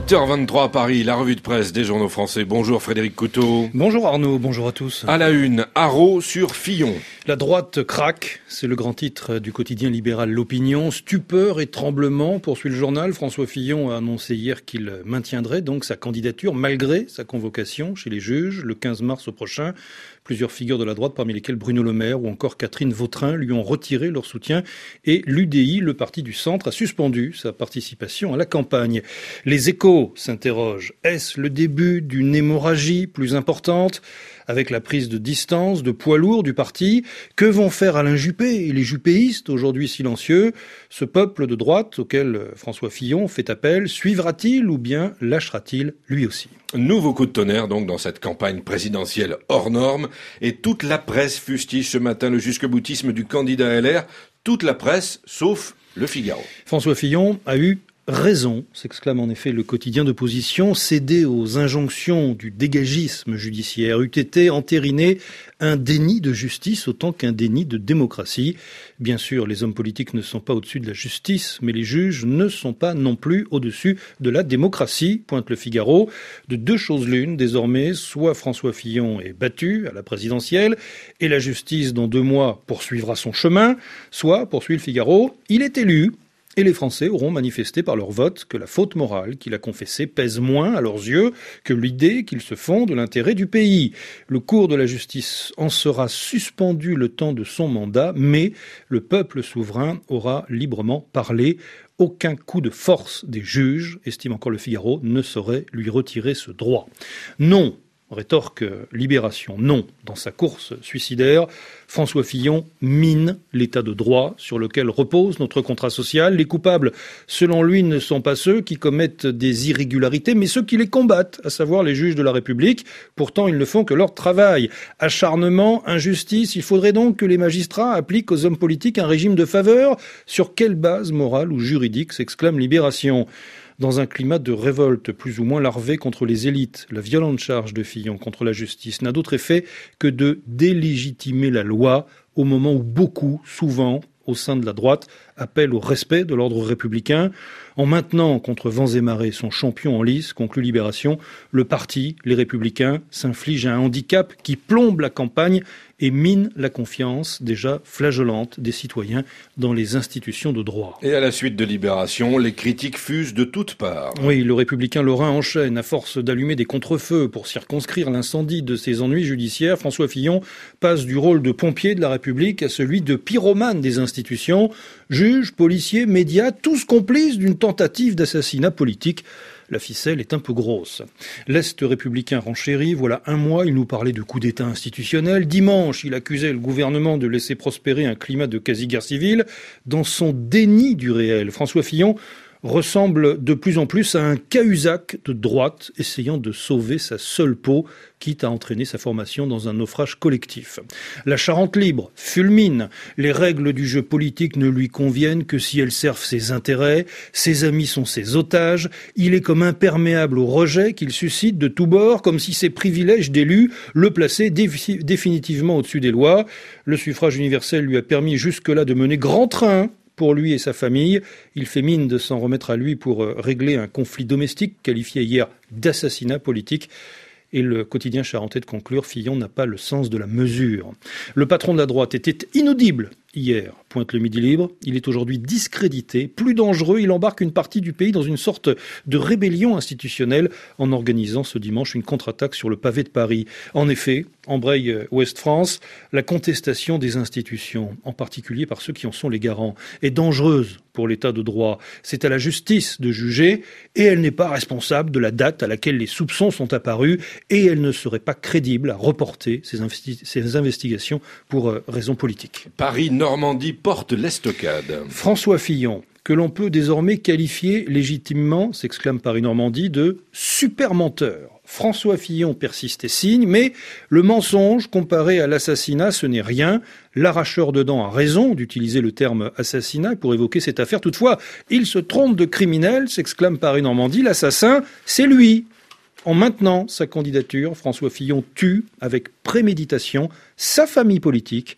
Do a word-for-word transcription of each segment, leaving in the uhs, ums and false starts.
huit heures vingt-trois à Paris, la revue de presse des journaux français. Bonjour Frédéric Couteau. Bonjour Arnaud, bonjour à tous. À la une, Haro sur Fillon. La droite craque, c'est le grand titre du quotidien libéral L'Opinion. Stupeur et tremblement, poursuit le journal. François Fillon a annoncé hier qu'il maintiendrait donc sa candidature malgré sa convocation chez les juges le quinze mars au prochain. Plusieurs figures de la droite, parmi lesquelles Bruno Le Maire ou encore Catherine Vautrin, lui ont retiré leur soutien et l'U D I, le parti du centre, a suspendu sa participation à la campagne. Les Échos s'interrogent. Est-ce le début d'une hémorragie plus importante ? Avec la prise de distance de poids lourds du parti, que vont faire Alain Juppé et les juppéistes, aujourd'hui silencieux ? Ce peuple de droite auquel François Fillon fait appel, suivra-t-il ou bien lâchera-t-il lui aussi ? Nouveau coup de tonnerre donc dans cette campagne présidentielle hors norme, et toute la presse fustige ce matin le jusque-boutisme du candidat L R, toute la presse sauf Le Figaro. François Fillon a eu raison, s'exclame en effet le quotidien d'opposition. Céder aux injonctions du dégagisme judiciaire eût été entériner un déni de justice autant qu'un déni de démocratie. Bien sûr, les hommes politiques ne sont pas au-dessus de la justice, mais les juges ne sont pas non plus au-dessus de la démocratie, pointe le Figaro. De deux choses l'une, désormais, soit François Fillon est battu à la présidentielle et la justice dans deux mois poursuivra son chemin, soit, poursuit le Figaro, il est élu. Et les Français auront manifesté par leur vote que la faute morale qu'il a confessée pèse moins à leurs yeux que l'idée qu'ils se font de l'intérêt du pays. Le cours de la justice en sera suspendu le temps de son mandat, mais le peuple souverain aura librement parlé. Aucun coup de force des juges, estime encore le Figaro, ne saurait lui retirer ce droit. Non, rétorque Libération, non. Dans sa course suicidaire, François Fillon mine l'état de droit sur lequel repose notre contrat social. Les coupables, selon lui, ne sont pas ceux qui commettent des irrégularités, mais ceux qui les combattent, à savoir les juges de la République. Pourtant, ils ne font que leur travail. Acharnement, injustice, il faudrait donc que les magistrats appliquent aux hommes politiques un régime de faveur. Sur quelle base morale ou juridique, s'exclame Libération ? Dans un climat de révolte plus ou moins larvé contre les élites, la violente charge de Fillon contre la justice n'a d'autre effet que de délégitimer la loi au moment où beaucoup, souvent, au sein de la droite, appellent au respect de l'ordre républicain. En maintenant contre vents et marées son champion en lice, conclut Libération, le parti, les Républicains, s'inflige un handicap qui plombe la campagne et mine la confiance déjà flageolante des citoyens dans les institutions de droit. Et à la suite de Libération, les critiques fusent de toutes parts. Oui, le républicain Lorrain enchaîne à force d'allumer des contrefeux pour circonscrire l'incendie de ses ennuis judiciaires. François Fillon passe du rôle de pompier de la République à celui de pyromane des institutions. Juges, policiers, médias, tous complices d'une tentative d'assassinat politique. La ficelle est un peu grosse. L'Est républicain renchérit. Voilà un mois, il nous parlait de coup d'État institutionnel. Dimanche, il accusait le gouvernement de laisser prospérer un climat de quasi-guerre civile. Dans son déni du réel, François Fillon ressemble de plus en plus à un Cahuzac de droite, essayant de sauver sa seule peau, quitte à entraîner sa formation dans un naufrage collectif. La Charente libre fulmine. Les règles du jeu politique ne lui conviennent que si elles servent ses intérêts. Ses amis sont ses otages. Il est comme imperméable au rejet qu'il suscite de tous bords, comme si ses privilèges d'élu le plaçaient défi- définitivement au-dessus des lois. Le suffrage universel lui a permis jusque-là de mener grand train pour lui et sa famille. Il fait mine de s'en remettre à lui pour régler un conflit domestique qualifié hier d'assassinat politique. Et le quotidien charentais de conclure, Fillon n'a pas le sens de la mesure. Le patron de la droite était inaudible hier, pointe le Midi Libre. Il est aujourd'hui discrédité, plus dangereux. Il embarque une partie du pays dans une sorte de rébellion institutionnelle en organisant ce dimanche une contre-attaque sur le pavé de Paris. En effet, embraye Ouest France, la contestation des institutions, en particulier par ceux qui en sont les garants, est dangereuse pour l'état de droit. C'est à la justice de juger et elle n'est pas responsable de la date à laquelle les soupçons sont apparus et elle ne serait pas crédible à reporter ces, investi- ces investigations pour euh, raisons politiques. Paris-Normandie porte l'estocade. François Fillon, que l'on peut désormais qualifier légitimement, s'exclame Paris-Normandie, de super menteur. François Fillon persiste et signe, mais le mensonge comparé à l'assassinat, ce n'est rien. L'arracheur de dents a raison d'utiliser le terme assassinat pour évoquer cette affaire. Toutefois, il se trompe de criminel, s'exclame Paris-Normandie. L'assassin, c'est lui. En maintenant sa candidature, François Fillon tue avec préméditation sa famille politique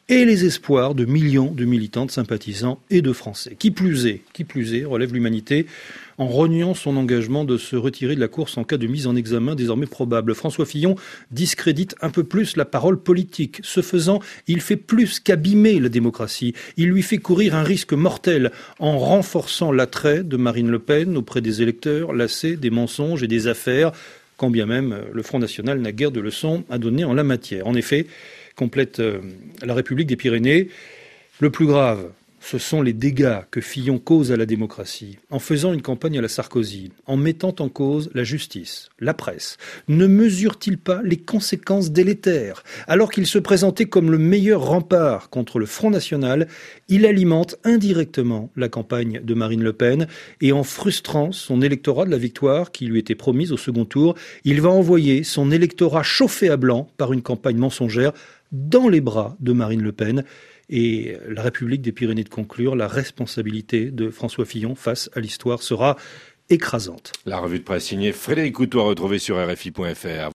et les espoirs de millions de militants, de sympathisants et de Français. Qui plus est, qui plus est, relève l'Humanité, en reniant son engagement de se retirer de la course en cas de mise en examen désormais probable. François Fillon discrédite un peu plus la parole politique. Ce faisant, il fait plus qu'abîmer la démocratie. Il lui fait courir un risque mortel en renforçant l'attrait de Marine Le Pen auprès des électeurs, lassés des mensonges et des affaires, quand bien même le Front National n'a guère de leçons à donner en la matière. En effet, complète euh, la République des Pyrénées, le plus grave, ce sont les dégâts que Fillon cause à la démocratie, en faisant une campagne à la Sarkozy, en mettant en cause la justice, la presse. Ne mesure-t-il pas les conséquences délétères ? Alors qu'il se présentait comme le meilleur rempart contre le Front National, il alimente indirectement la campagne de Marine Le Pen et en frustrant son électorat de la victoire qui lui était promise au second tour, il va envoyer son électorat chauffé à blanc par une campagne mensongère dans les bras de Marine Le Pen. Et la République des Pyrénées de conclure, la responsabilité de François Fillon face à l'histoire sera écrasante. La revue de presse signée Frédéric Coutois, retrouvée sur R F I point F R.